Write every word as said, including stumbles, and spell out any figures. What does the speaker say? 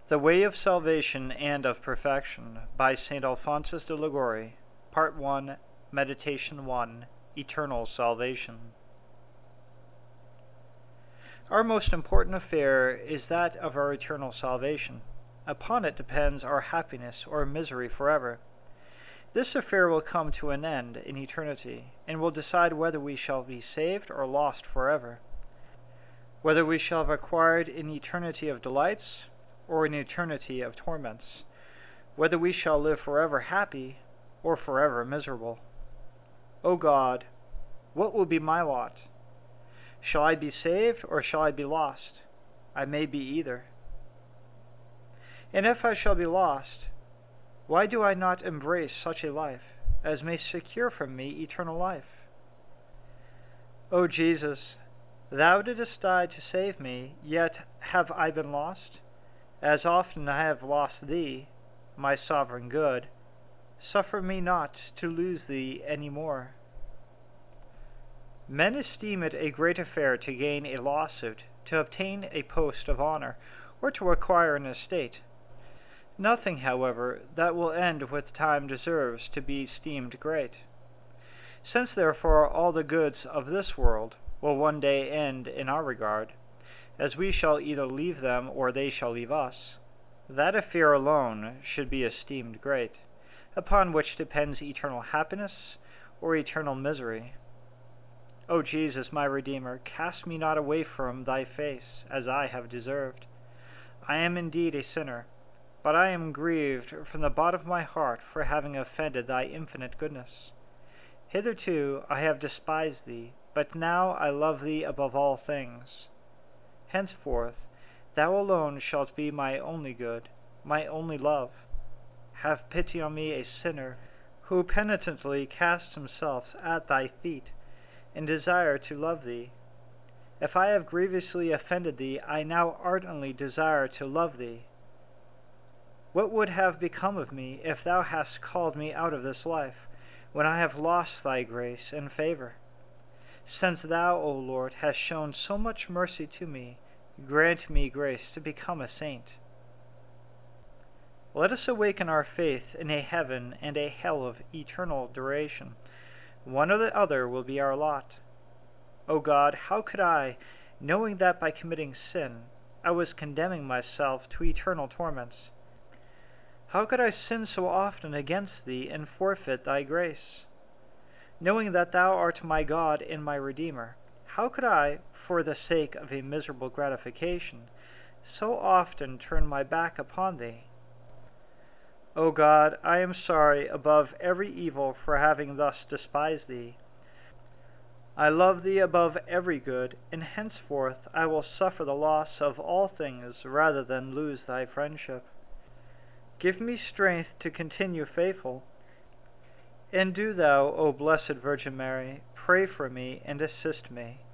The Way of Salvation and of Perfection by Saint Alphonsus de Liguori. Part one, Meditation one, Eternal Salvation. Our most important affair is that of our eternal salvation. Upon it depends our happiness or misery forever. This affair will come to an end in eternity, and will decide whether we shall be saved or lost forever, whether we shall have acquired an eternity of delights or an eternity of torments, whether we shall live forever happy or forever miserable. O God, what will be my lot? Shall I be saved or shall I be lost? I may be either. And if I shall be lost, why do I not embrace such a life as may secure for me eternal life? O Jesus, thou didst die to save me, yet have I been lost? As often I have lost thee, my sovereign good, suffer me not to lose thee any more. Men esteem it a great affair to gain a lawsuit, to obtain a post of honor, or to acquire an estate. Nothing, however, that will end with time deserves to be esteemed great. Since therefore all the goods of this world will one day end in our regard, as we shall either leave them or they shall leave us, that affair alone should be esteemed great, upon which depends eternal happiness or eternal misery. O Jesus, my Redeemer, cast me not away from thy face, as I have deserved. I am indeed a sinner, but I am grieved from the bottom of my heart for having offended thy infinite goodness. Hitherto I have despised thee, but now I love thee above all things. Henceforth, thou alone shalt be my only good, my only love. Have pity on me, a sinner, who penitently casts himself at thy feet, and desire to love thee. If I have grievously offended thee, I now ardently desire to love thee. What would have become of me if thou hadst called me out of this life, when I have lost thy grace and favor? Since thou, O Lord, hast shown so much mercy to me, grant me grace to become a saint. Let us awaken our faith in a heaven and a hell of eternal duration. One or the other will be our lot. O God, how could I, knowing that by committing sin I was condemning myself to eternal torments, how could I sin so often against thee and forfeit thy grace? Knowing that thou art my God and my Redeemer, how could I, for the sake of a miserable gratification, so often turn my back upon thee? O God, I am sorry above every evil for having thus despised thee. I love thee above every good, and henceforth I will suffer the loss of all things rather than lose thy friendship. Give me strength to continue faithful, and do thou, O Blessed Virgin Mary, pray for me and assist me.